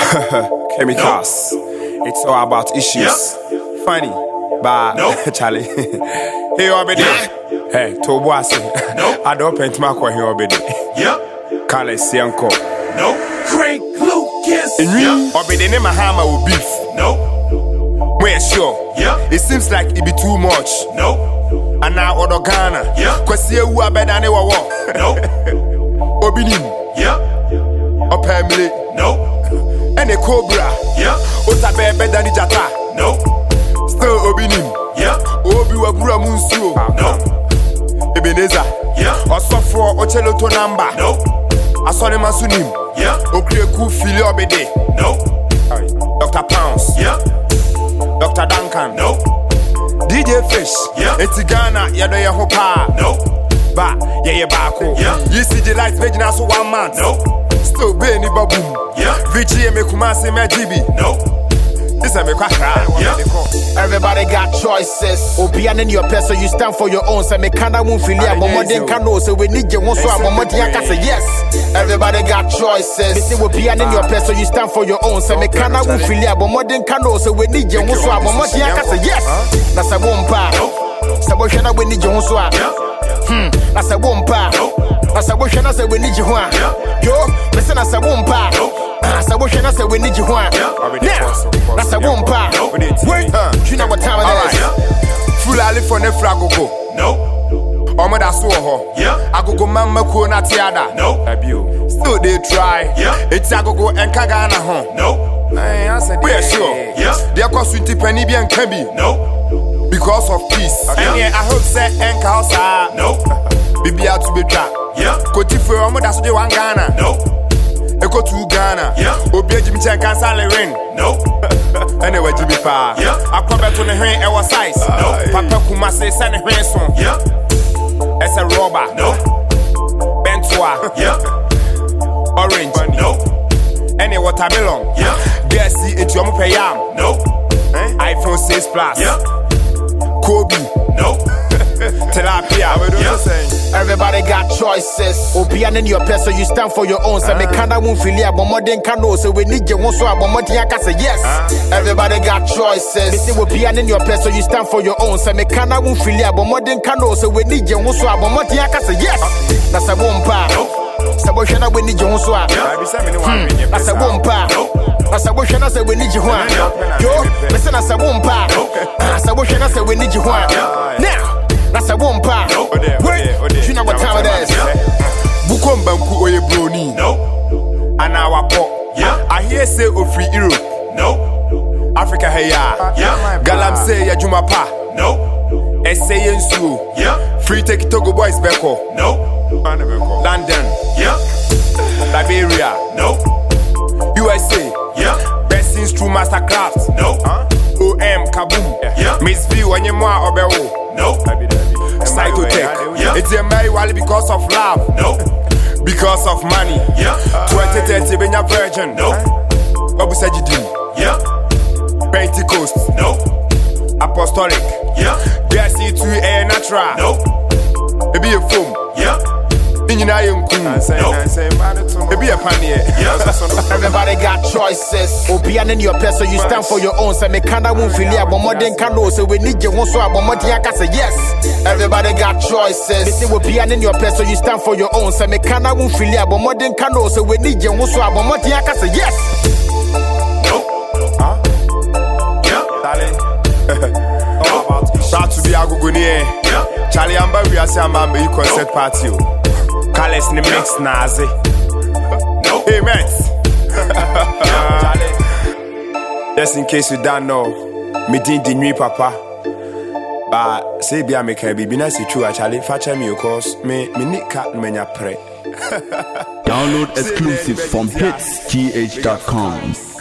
Chemicals. It's all about issues. Funny, but Charlie. Hey, Obedi. Hey, Toboase. I don't paint my coin here, Obedi. Kale Sianko. Craig Lucas. Obedi name a hammer with beef. We're sure. It seems like it be too much. And now Odo Ghana. Kwesi who are better than they were. Obinim. Opemile. And a cobra. Ota better than the jata. Still Obinim. Obi wa bura munsuo. Ebeneza. Osofo Ocheloto number. Asole masunim. Okre ku fili obede. Dr. Pounce. Dr. Duncan. DJ Fish. Etigana yado ye hopa. Ba ye bako. You see the lights making us 1 month. Still be ni baboom. VG me kumasi me GB. This is me kwakra. Everybody got choices. Obian in your person, you stand for your own. Say me kinda won't feel ya, but more than can say we need you one so I'm more than can say yes. Everybody got choices. Me say Obian in your person, you stand for your own. Say me kinda won't feel ya, but more than can say we need you one so I'm more than can say yes. That's a wompa. Sabo shana we need you one so. That's a wompa. That's a wompa. Say we need you one. Yo, listen, that's a wompa. That's a wompa. Say we need you one. That's a wompa. Wait, you know what time it is? Full ali for ne fragogo. Omo da so ho. Agogo mamma ko na tiada. Still they try. It's agogo enka Ghana ho. We're sure. There cost 20 penny bi enka bi. Because of peace. And yeah, I hope say enka house. Bibia to be trap. Koti for omo da so de wan Ghana. Eko to Ghana. Obi Jimmy Chan can sell a ring. Anyway, Jimmy Pa. I come back to the hand and was size. Papa Kumase send a ransom. It's a robber. Bentois. Orange. Any watermelon. Guess see it, you pay yam. iPhone 6 Plus. Kobe. Tilapia. Everybody got choices. Obian in your person, you stand for your own. Say me kinda won't feel ya, but more than can say we need you one so but more than can say yes. Everybody got choices. Me say Obian in your person, you stand for your own. Say me kinda won't feel ya, but more than can say we need you one so but more than can say yes. That's a wompa. Sabo shana we need you one so. That's a wompa. That's a wompa. Say we need you one. Yo, listen, that's a wompa. Sabo shana say we need you one. Now. That's a wompa. Wait, you know what time it is? Bukombanku oye broni. And our pop. I hear say of free Europe. Africa hey ya. Galam say ya Jumapa. Essay Yensu. Free take Togo boys Beko. London. Liberia. USA. Best through Mastercraft. OM Kaboom. Miss V when you more Obeo. Cytotech. It's a marry wally because of love. Because of money. 2030 ben ya virgin. Obu Sajidi. Pentecost. Apostolic. Guess it to a natural. It be a foam. It be a panier. Everybody got choices. Obian in your person, you stand for your own. Say me kinda won't feel ya, but more than can say we need you one so but more than can say yes. Everybody got choices. Me say Obian in your person, you stand for your own. Say me kinda won't feel ya, but more than can say we need you one so but more than can say yes. Proud to be Agogoni. Charlie Amba, we are saying Mamba, you concert party. Kales ni mix nazi. Hey, mates. Just in case you don't know, me did the new papa. But say be a make a baby nice true actually. Fatcha me cause me need cat menya pre. Download exclusive from hitsgh.com.